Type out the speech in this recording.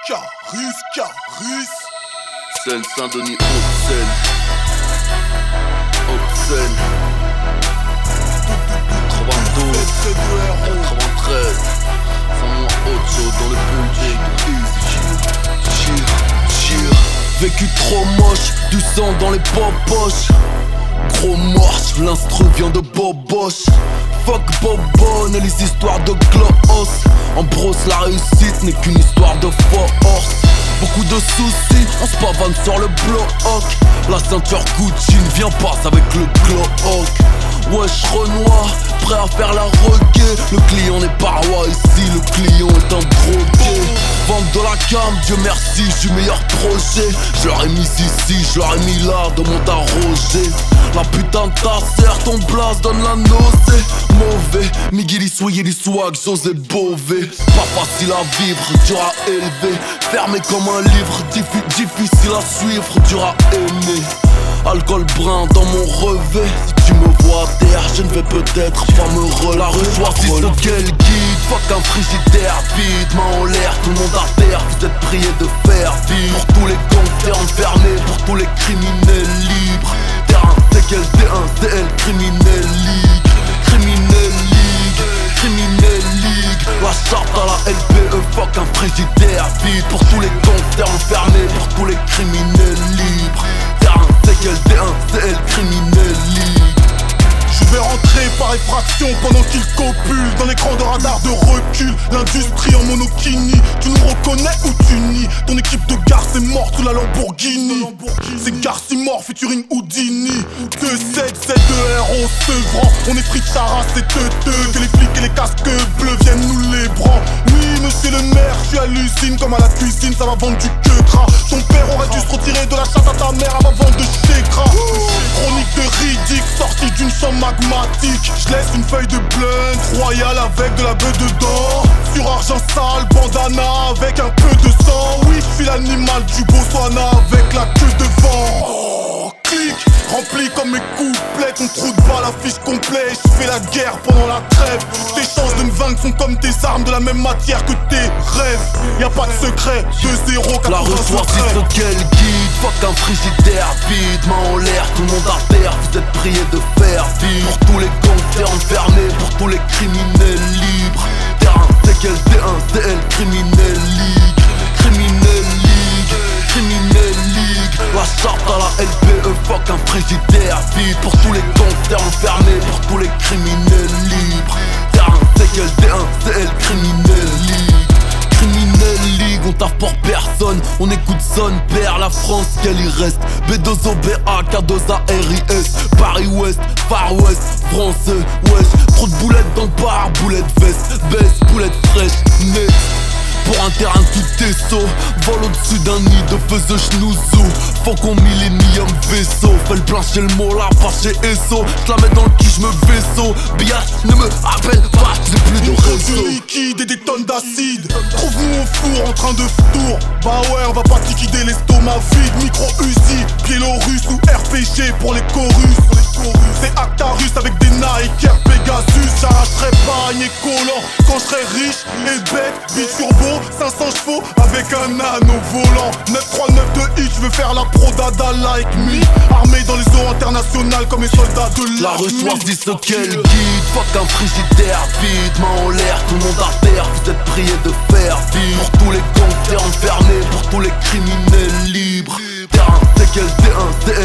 Carus. Seine-Saint-Denis, Haute-Seine. Haute-Seine. 92, 93. Sans mon haute chaud dans le building. Cheer. Vécu trop moche, du sang dans les poches. Gros morche, l'instru vient de Boboche. Fuck Bobonne et les histoires de Gloss. En brosse, la réussite n'est qu'une histoire de force. Beaucoup de soucis, on se pavane sur le bloc. La ceinture Gucci ne vient pas avec le Glock. Wesh Renoir, prêt à faire la requête. Le client n'est pas roi ici, le client est un drogué. Vente de la cam, Dieu merci, je suis meilleur projet. Je leur ai mis ici, je leur ai mis là, de mon tarogé. La putain de ta sœur, ton blase donne la nausée. Mauvais, Miguel soyez les swag, José Bové. Pas facile à vivre, dur à élever. Fermé comme un livre, difficile à suivre, dur à aimer. Alcool brun dans mon revêt. Si tu me vois à terre, je ne vais peut-être pas me relever. La rue choisit de quel guide. Fuck un frigidaire vide, main en l'air, tout le monde à terre. Vous êtes priés de faire vivre. Pour tous les gangsters enfermés, pour tous les criminels libres. Terrain, c'est quel D1, DL, criminel league. Criminel league, criminel league. La charte à la LPE, fuck un frigidaire vide. Pour tous les gangsters enfermés, pour tous les criminels libres. C'est quel D1, CL criminel league. Je vais rentrer par effraction pendant qu'il copule. Dans l'écran de radar de recul, l'industrie en monokini. Tu nous reconnais ou tu nies? Ton équipe de gare c'est mort sous la Lamborghini. C'est Garcimore featuring Houdini. 2-7, 7-2-R, Sevran. On est frites, charas et teuteux. Que les flics et les casques bleus viennent nous les branler. Oui monsieur le maire, je suis à l'usine comme à la cuisine. Ça va vendre du queutras. Ton père aurait dû se retirer de la chatte à ta mère avant vendre de chécra. Chronique de Riddick, sortie d'une chambre magmatique. Je laisse une feuille de blunt royale avec de la bœuf dedans. Sur argent sale, bandana avec un peu de sang. Oui, je suis l'animal du Botswana avec la queue devant. Oh, clic, rempli comme mes couplets. Ton trou de balle, affiche complet. Je fais la guerre pendant la trêve. Tes chances de me vaincre sont comme tes armes, de la même matière que tes rêves. Y'a pas de secret, 2-0, la reçoit c'est de quel guide. Fuck un frigidaire vide, main en l'air, tout le monde à terre. Vous êtes priés de faire vivre. Pour tous les gangsters enfermés, pour tous les criminels libres. Terrain, c'est quel D1, DL, criminel league. Criminel league, criminel league. La charte à la LPE, fuck un frigidaire vide. Pour tous les gangsters enfermés, pour tous les criminels libres. Terrain, c'est quel D1, DL, criminel league. Criminel League, on taffe pour personne. On écoute son père, la France, qu'elle y reste. B2OBA, K2A, RIS. Paris-Ouest, Far West, français, wesh. Trop de boulettes dans le bar, boulettes veste. Baisse, boulettes fraîches, net. Pour un terrain tout saut, vol au-dessus d'un nid de feu de schnouzou. Faut qu'on millénium vaisseau. Fais le plein chez le mot là, pas chez Esso. J'la mets dans le qui j'me vaisseau. Biatch, ne me appelle pas, j'ai plus de réseau. Du liquide et des tonnes d'acide. Trouve-nous au four en train de tour. Bah ouais, on va pas liquider l'estomac vide. Micro-Uzi, Biélorusse ou RPG pour les chorus. C'est Actarus avec des Nike Air Pegasus. J'arracherai pas un collant quand je serai riche et bête. Biturbo 500 chevaux avec un anneau volant. 939 de hit, je veux faire la prodada like me. Armé dans les eaux internationales comme les soldats de la reçoit dit ce qu'elle guide. Fuck un frigidaire vide, main en l'air, tout le monde à terre. Vous êtes priés de faire vivre. Pour tous les gangsters enfermés, pour tous les criminels libres. Terrain, c'est quel D1, DL,